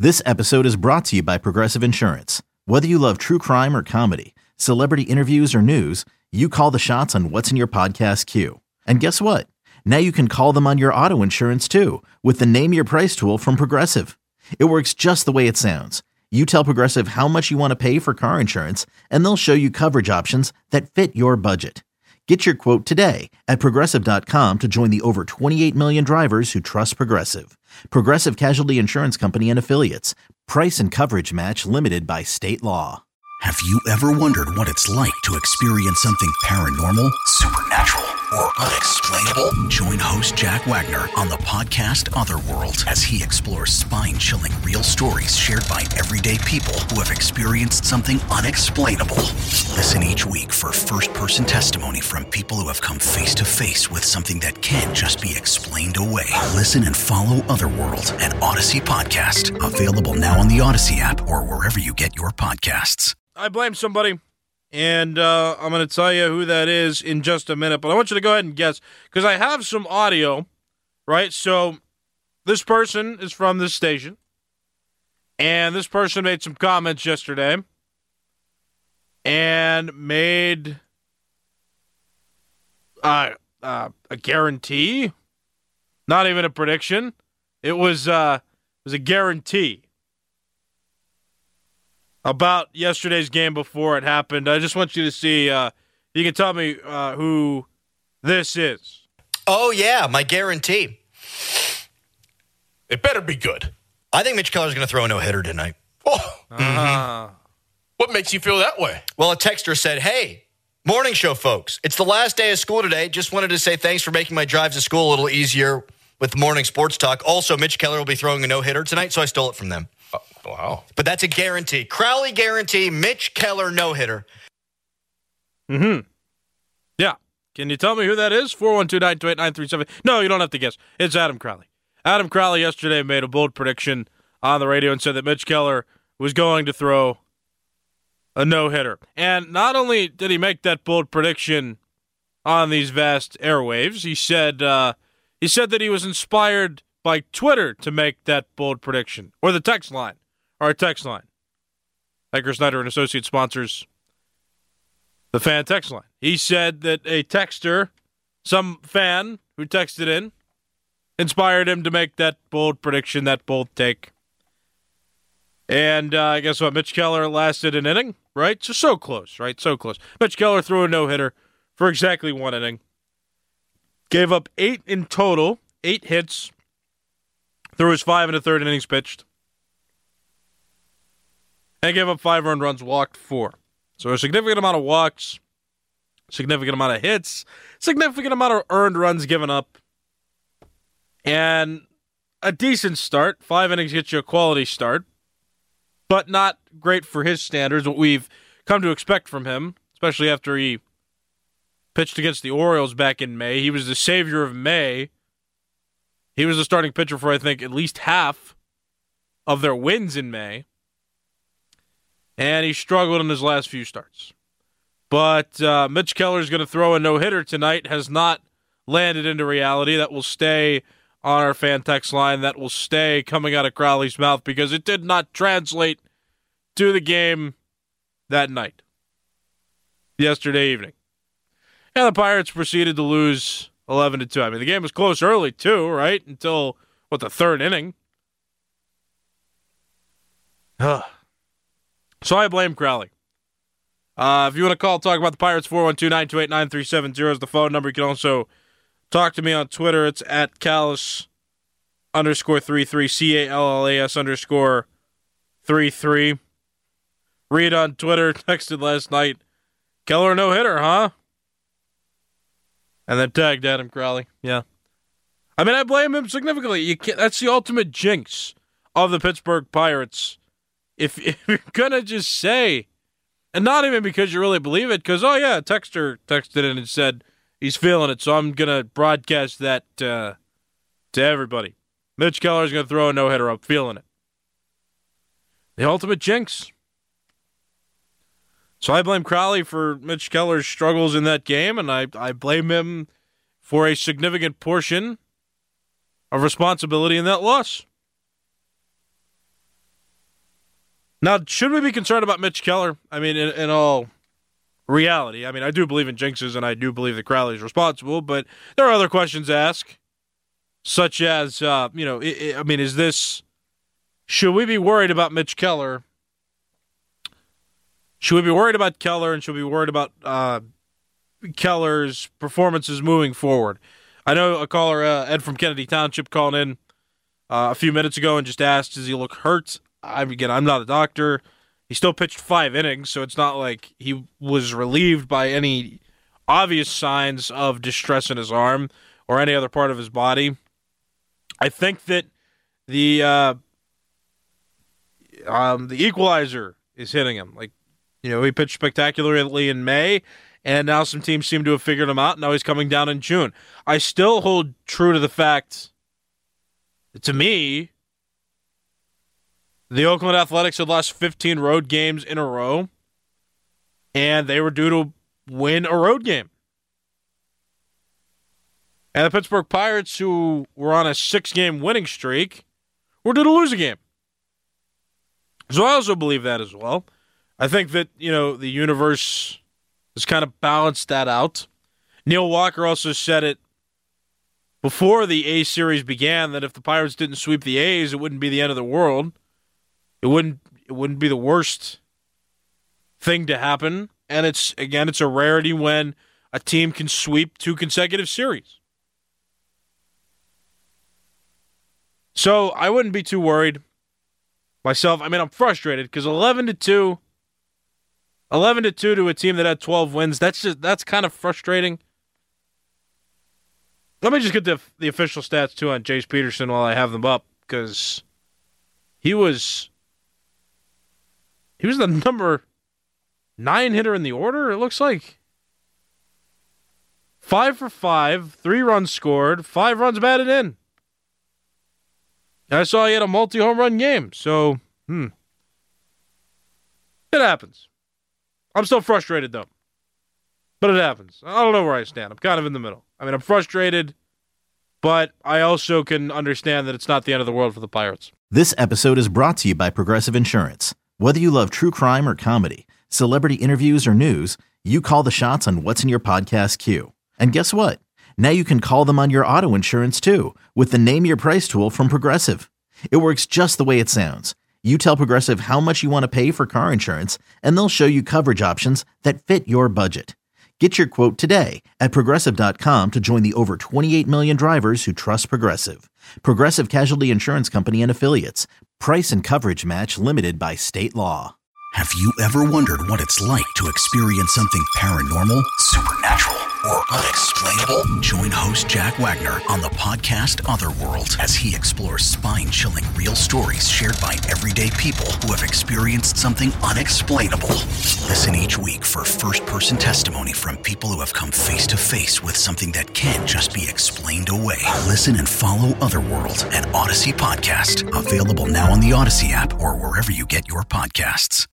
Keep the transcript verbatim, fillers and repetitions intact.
This episode is brought to you by Progressive Insurance. Whether you love true crime or comedy, celebrity interviews or news, you call the shots on what's in your podcast queue. And guess what? Now you can call them on your auto insurance too with the Name Your Price tool from Progressive. It works just the way it sounds. You tell Progressive how much you want to pay for car insurance, and they'll show you coverage options that fit your budget. Get your quote today at Progressive dot com to join the over twenty-eight million drivers who trust Progressive. Progressive Casualty Insurance Company and Affiliates. Price and coverage match limited by state law. Have you ever wondered what it's like to experience something paranormal, supernatural, or unexplainable? Join host Jack Wagner on the podcast Otherworld as he explores spine-chilling real stories shared by everyday people who have experienced something unexplainable. Listen each week for first-person testimony from people who have come face-to-face with something that can't just be explained away. Listen and follow Otherworld, an Odyssey podcast. Available now on the Odyssey app or wherever you get your podcasts. I blame somebody, and uh, I'm going to tell you who that is in just a minute, but I want you to go ahead and guess, because I have some audio, right? So this person is from this station, and this person made some comments yesterday, and made uh, uh, a guarantee, not even a prediction. It was, uh, it was a guarantee about yesterday's game before it happened. I just want you to see, uh, you can tell me uh, who this is. Oh, yeah, my guarantee. It better be good. I think Mitch Keller's going to throw a no-hitter tonight. Oh, Uh-huh. what makes you feel that way? Well, a texter said, hey, morning show folks, it's the last day of school today. Just wanted to say thanks for making my drives to school a little easier with the morning sports talk. Also, Mitch Keller will be throwing a no-hitter tonight, so I stole it from them. Oh, wow. But that's a guarantee. Crowley guarantee, Mitch Keller no-hitter. Mm-hmm. Yeah. Can you tell me who that is? four one two, nine two eight, nine three seven. No, you don't have to guess. It's Adam Crowley. Adam Crowley yesterday made a bold prediction on the radio and said that Mitch Keller was going to throw a no-hitter. And not only did he make that bold prediction on these vast airwaves, he said, uh, he said that he was inspired by Twitter to make that bold prediction, or the text line, or our text line. Edgar Snyder and Associates sponsors the fan text line. He said that a texter, some fan who texted in, inspired him to make that bold prediction, that bold take. And uh, guess what? Mitch Keller lasted an inning, right? So, so close, right? So close. Mitch Keller threw a no-hitter for exactly one inning. Gave up eight in total, eight hits, through his five and a third innings pitched. And gave up five earned runs, walked four. So a significant amount of walks, significant amount of hits, significant amount of earned runs given up. And a decent start. Five innings gets you a quality start. But not great for his standards, what we've come to expect from him, especially after he pitched against the Orioles back in May. He was the savior of May. He was the starting pitcher for, I think, at least half of their wins in May. And he struggled in his last few starts. But uh, Mitch Keller is going to throw a no-hitter tonight. Has not landed into reality. That will stay on our fan text line. That will stay coming out of Crowley's mouth because it did not translate to the game that night. Yesterday evening. And the Pirates proceeded to lose eleven to two. I mean, the game was close early, too, right? Until, what, the third inning? so I blame Crowley. Uh, if you want to call, talk about the Pirates, four one two, nine two eight, nine three seven zero is the phone number. You can also talk to me on Twitter. It's at Callas underscore three three, C A L L A S underscore three three. Reed on Twitter texted last night, Keller no-hitter, huh? And then tagged Adam Crowley. Yeah. I mean, I blame him significantly. You can't, that's the ultimate jinx of the Pittsburgh Pirates. If, if you're going to just say, and not even because you really believe it, because, oh, yeah, a texter texted in and said he's feeling it, so I'm going to broadcast that uh, to everybody. Mitch Keller's going to throw a no-hitter up, feeling it. The ultimate jinx. So I blame Crowley for Mitch Keller's struggles in that game, and I, I blame him for a significant portion of responsibility in that loss. Now, should we be concerned about Mitch Keller? I mean, in, in all reality, I mean, I do believe in jinxes, and I do believe that Crowley's responsible, but there are other questions to ask, such as, uh, you know, it, it, I mean, is this, should we be worried about Mitch Keller? Should we be worried about Keller, and should we be worried about uh, Keller's performances moving forward? I know a caller, uh, Ed from Kennedy Township, called in uh, a few minutes ago and just asked, does he look hurt? I, again, I'm not a doctor. He still pitched five innings, so it's not like he was relieved by any obvious signs of distress in his arm or any other part of his body. I think that the uh, um, the equalizer is hitting him. Like, you know, he pitched spectacularly in May, and now some teams seem to have figured him out. Now he's coming down in June. I still hold true to the fact, to me, the Oakland Athletics had lost fifteen road games in a row, and they were due to win a road game. And the Pittsburgh Pirates, who were on a six-game winning streak, were due to lose a game. So I also believe that as well. I think that, you know, the universe has kind of balanced that out. Neil Walker also said it before the A's series began, that if the Pirates didn't sweep the A's, it wouldn't be the end of the world. It wouldn't it wouldn't be the worst thing to happen. And it's, again, it's a rarity when a team can sweep two consecutive series. So I wouldn't be too worried myself. I mean, I'm frustrated because eleven to two eleven to two to a team that had twelve wins, that's just that's kind of frustrating. Let me just get the the official stats too on Jace Peterson while I have them up, because he was He was the number nine hitter in the order, it looks like. Five for five, three runs scored, five runs batted in. And I saw he had a multi-home run game, so, hmm. It happens. I'm still frustrated, though. But it happens. I don't know where I stand. I'm kind of in the middle. I mean, I'm frustrated, but I also can understand that it's not the end of the world for the Pirates. This episode is brought to you by Progressive Insurance. Whether you love true crime or comedy, celebrity interviews or news, you call the shots on what's in your podcast queue. And guess what? Now you can call them on your auto insurance too, with the Name Your Price tool from Progressive. It works just the way it sounds. You tell Progressive how much you want to pay for car insurance, and they'll show you coverage options that fit your budget. Get your quote today at Progressive dot com to join the over twenty-eight million drivers who trust Progressive. Progressive Casualty Insurance Company and Affiliates. Price and coverage match limited by state law. Have you ever wondered what it's like to experience something paranormal, supernatural, or unexplainable? Join host Jack Wagner on the podcast Otherworld as he explores spine-chilling real stories shared by everyday people who have experienced something unexplainable. Listen each week for first-person testimony from people who have come face-to-face with something that can't just be explained away. Listen and follow Otherworld, an Odyssey podcast, available now on the Odyssey app or wherever you get your podcasts.